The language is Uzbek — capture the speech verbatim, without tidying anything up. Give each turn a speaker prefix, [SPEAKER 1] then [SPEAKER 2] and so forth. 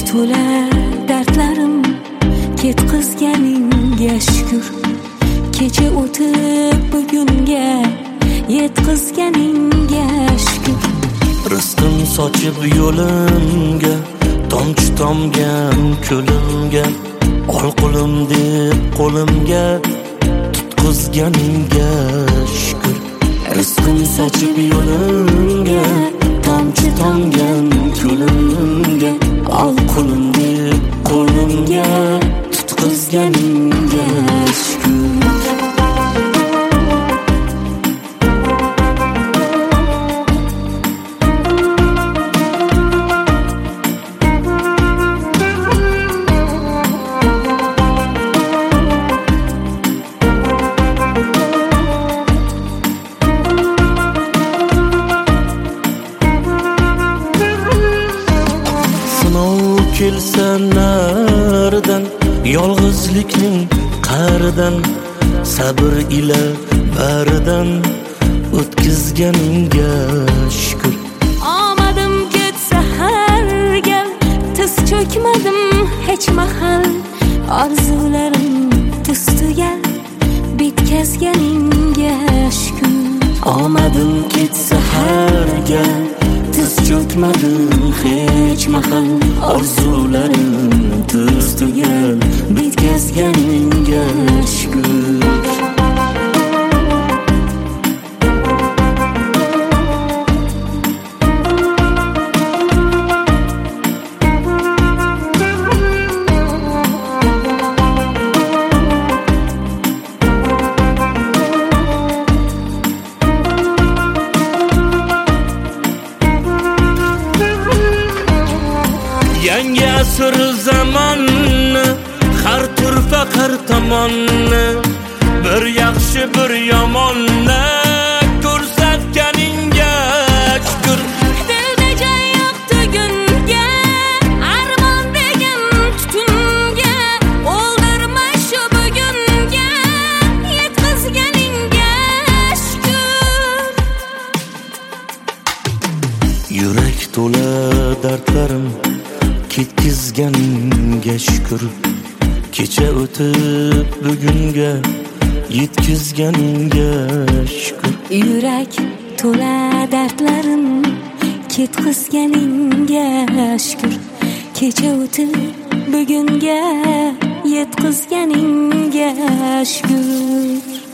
[SPEAKER 1] to'la dardlarim ketkizganingga shukr. Kecha o'tib bugunga yetkizganingga shukr.
[SPEAKER 2] Rizqim sochib yo'limga, tomchi tomgan ko'limga, ol qo'lim deb qo'limga tutqizganingga shukr. Rizqim sochib yo'limga, tomchi tomgan ko'limga, ol qo'lim deb qo'limga tutqizganingga shukr. Kelsa naridan, yolg'izlikning qa'ridan, sabr ila baridan o'tkazganingga shukr.
[SPEAKER 1] Omadim ketsa har gal, tiz cho'kmadim hech mahal. Orzularim tiz tugal, bitkazganingga shukr.
[SPEAKER 2] Omadim ketsa har gal, tiz cho'kmadim hech mahal. Orzularim tiz tugal, bitkazganingga shukr. Yangi asr zamonni, har turfa har tomonni, bir yaxshi bir yomonni ko'rsatganingga shukr.
[SPEAKER 1] Dilda joy yo'q tugunga, armon degan tutunga, o'ldirma shu bugunga yetkazganingga shukr.
[SPEAKER 2] Yurak to'la dardlarim ketkizganingga shukr. Kecha o'tib bugunga yetkazganingga shukr.
[SPEAKER 1] Yurak to'la dardlarim ketkizganingga shukr. Kecha o'tib bugunga yetkazganingga shukr.